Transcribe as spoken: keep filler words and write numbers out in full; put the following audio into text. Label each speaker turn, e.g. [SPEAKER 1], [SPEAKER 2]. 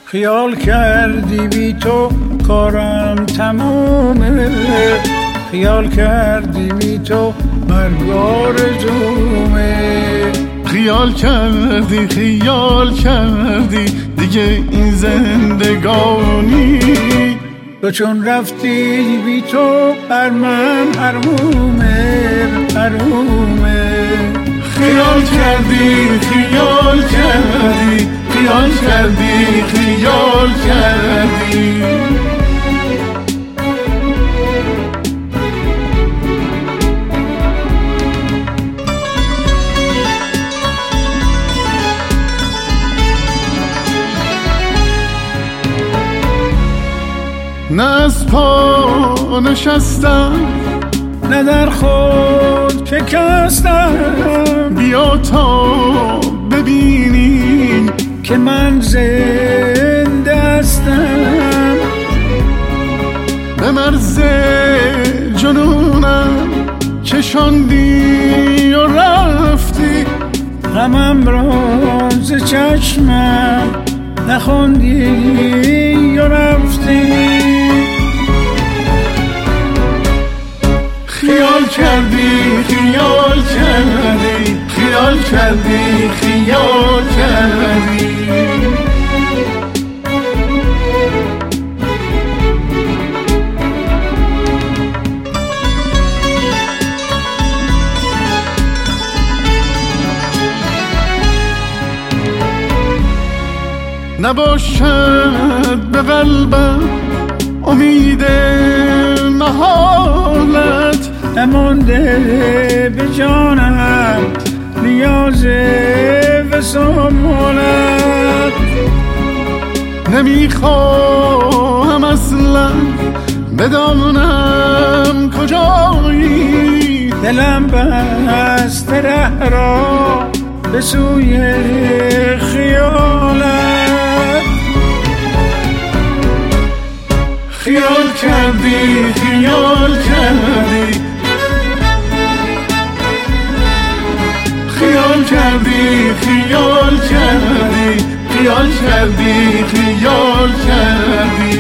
[SPEAKER 1] خیال کردی بی تو کارم تمومه، خیال کردی بی تو مرگ آرزومه.
[SPEAKER 2] خیال کردی خیال کردی دیگه این زندگانی،
[SPEAKER 1] تو چون رفتی بی تو بر من حرومه حرومه.
[SPEAKER 2] خیال کردی خیال کردی خیال کردی خیال کردی. نه از پا نشستم
[SPEAKER 1] نه در خود شکستم،
[SPEAKER 2] بیا تا ببینی
[SPEAKER 1] که من زنده هستم.
[SPEAKER 2] به مرز جنونم کشاندی و رفتی،
[SPEAKER 1] غمم را ز چشمم نخوندی و رفتی.
[SPEAKER 2] خیال کردی خیال کردی خیال کردی خیال کردی. نباشد به قلبم امید محالت،
[SPEAKER 1] نمانده به جانم نیاز وصالت.
[SPEAKER 2] نمیخواهم اصلا بدانم کجایی،
[SPEAKER 1] دلم بسته ره را به سوی خیالت.
[SPEAKER 2] خیال کردی خیال کردی خیال کردی خیال کردی خیال کردی خیال کردی.